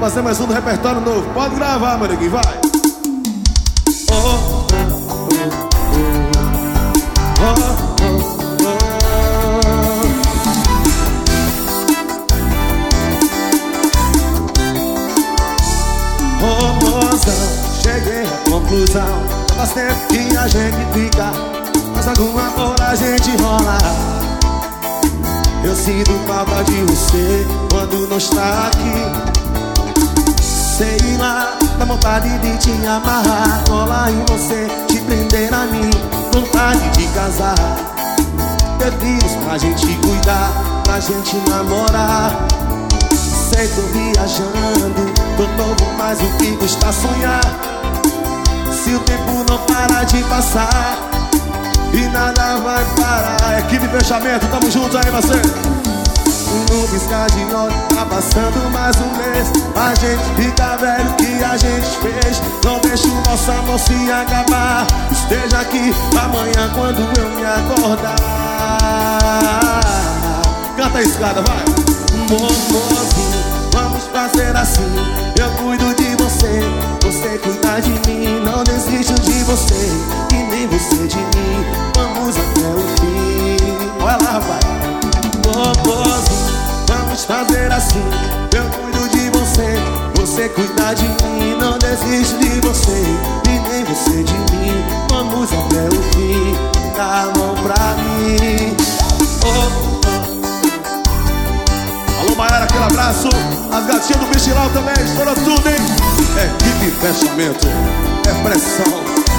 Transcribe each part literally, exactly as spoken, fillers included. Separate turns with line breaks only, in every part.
fazer mais um do repertório novo. Pode gravar, meu neguinho, vai. Oh, oh, oh, oh, oh, oh. Oh, mozão, cheguei à conclusão. Faz tempo que a gente fica, mas alguma hora a gente rola. Eu sinto falta de você quando não está aqui. Sei lá, dá vontade de te amarrar, colar em você, te prender a mim, vontade de casar, ter filhos pra gente cuidar, pra gente namorar. Sei, tô viajando, tô novo, mas o que custa sonhar? Se o tempo não para de passar e nada vai parar. Equipe Fechamento, tamo junto aí, você. No piscar de olhos, tá passando mais um mês. A gente fica velho, que a gente fez. Não deixa o nosso amor se acabar. Esteja aqui amanhã quando eu me acordar. Canta a escada, vai. Momozinho, vamos fazer assim. Eu cuido de você, você cuida de mim. Não desisto de você, e nem você de mim. Vamos até o fim. Olha lá, vai. Momozinho, vamos fazer assim. Eu cuido de você, você cuida de mim. Não desisto de você, e nem você de mim. Vamos até o fim, dá a mão pra mim. Oh, alô, Maiara, aquele abraço. As gatinhas do Bichilau também, estourou tudo, hein? Equipe Fechamento, é pressão.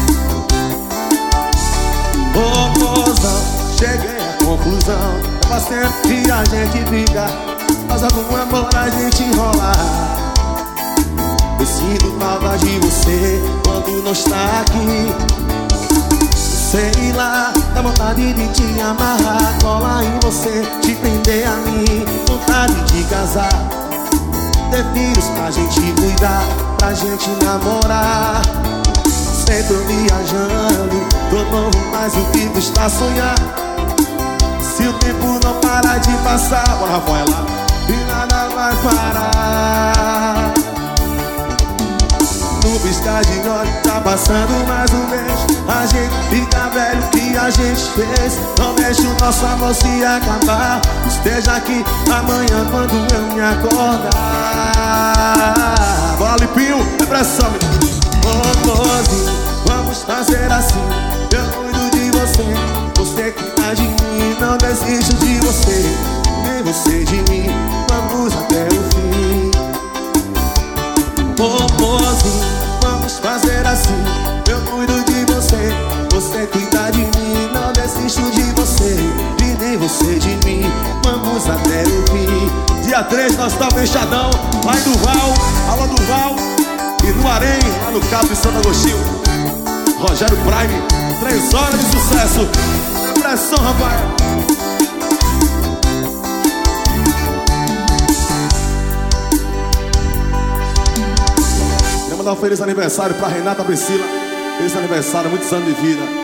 Ô, mozão, cheguei à conclusão. Faz tempo que a gente fica, mas algum amor a gente enrola. Eu sinto falta de você quando não está aqui. Sei lá, dá vontade de te amarrar, colar em você, te prender a mim, vontade de casar, ter filhos pra gente cuidar, pra gente namorar. Sei, tô viajando, tô novo, mas o que custa sonhar? Se o tempo não para de passar, bora, Rafaela, e nada vai parar. No piscar de olhos, tá passando mais um mês. A gente fica velho, que a gente fez. Não deixa o nosso amor se acabar. Esteja aqui amanhã quando eu me acordar. Bora, Lipinho, depressão. Momozinho, vamos fazer assim. Eu cuido de você, você cuida de mim. Não desisto de você, nem você de mim. Vamos até o fim. Momozinho, vamos fazer assim. Eu cuido de você, você cuida de mim. Não desisto de você, e nem você de mim. Vamos até o fim. Dia três nós tá fechadão, lá em Duval. Alô, Duval. E no Arém, lá no Cabo de Santo Agostinho. Rogério Prime, três horas de sucesso. Pressão, rapaz. Quero mandar um feliz aniversário pra Renata Priscila. Feliz aniversário, muitos anos de vida.